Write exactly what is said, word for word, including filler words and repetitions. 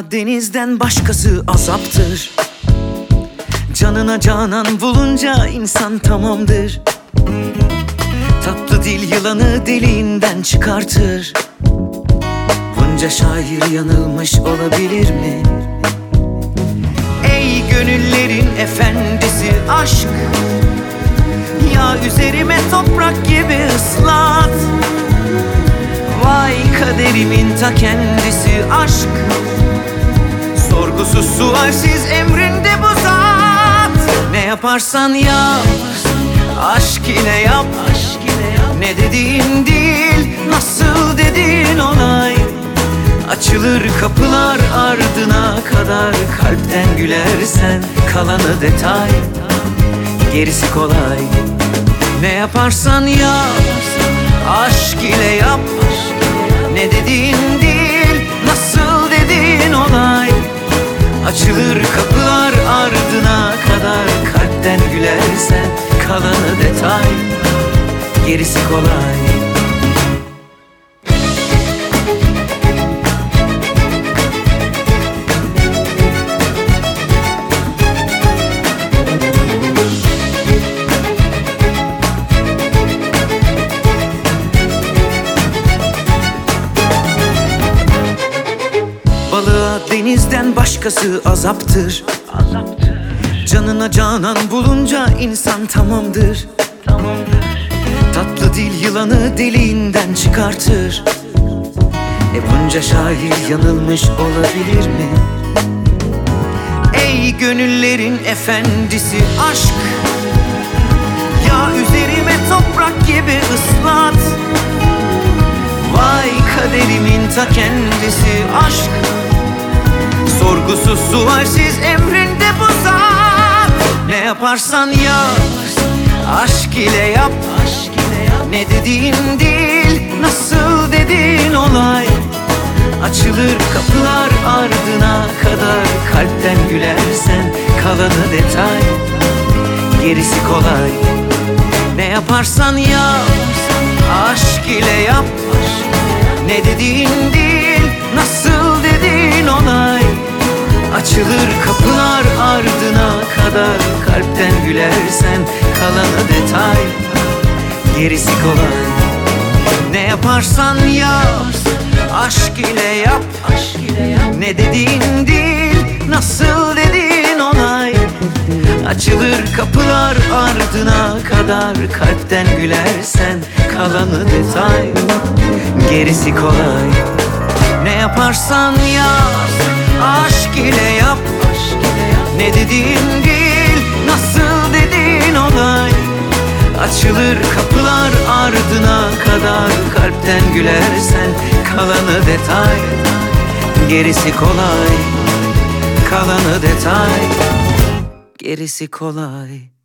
denizden başkası azaptır. Canına canan bulunca insan tamamdır. Tatlı dil yılanı deliğinden çıkartır. Bunca şair yanılmış olabilir mi? Ey gönüllerin efendisi aşk, ya üzerime toprak gibi ıslat. Vay kaderimin ta kendisi aşk, sorgusuz sualsiz emrinde bu zat. Ne yaparsan yap, aşk ile yap. Ne dediğin değil, nasıl dediğin olay. Açılır kapılar ardına kadar. Kalpten gülersen kalanı detay, gerisi kolay. Ne yaparsan yap, aşk ile yap. Ne dediğin değil, nasıl dediğin olay. Açılır kapılar ardına kadar. Kalpten gülersen kalanı detay, gerisi kolay. Balığa denizden başkası azaptır. Canına canan bulunca insan tamamdır. Tatlı dil yılanı deliğinden çıkartır. E bunca şair yanılmış olabilir mi? Ey gönüllerin efendisi aşk, ya üzerime toprak gibi ıslat. Vay kaderimin ta kendisi aşk, sorgusuz sualsiz emrinde bu zat. Ne yaparsan yap, aşk ile yap. Ne dediğin değil, nasıl dediğin olay. Açılır kapılar ardına kadar. Kalpten gülersen kalanı detay, gerisi kolay. Ne yaparsan yap, aşk ile yap. Ne dediğin değil, nasıl dediğin olay. Açılır kapılar ardına kadar. Kalpten gülersen kalanı detay, gerisi kolay. Ne yaparsan yap, aşk ile yap. Ne dediğin değil, nasıl dediğin olay. Açılır kapılar ardına kadar. Kalpten gülersen kalanı detay, gerisi kolay. Ne yaparsan yap, aşk ile yap. Ne dediğin değil, nasıl dediğin olay. Açılır kapılar ardına kadar. Kalpten gülersen kalanı detay, gerisi kolay. Kalanı detay, gerisi kolay.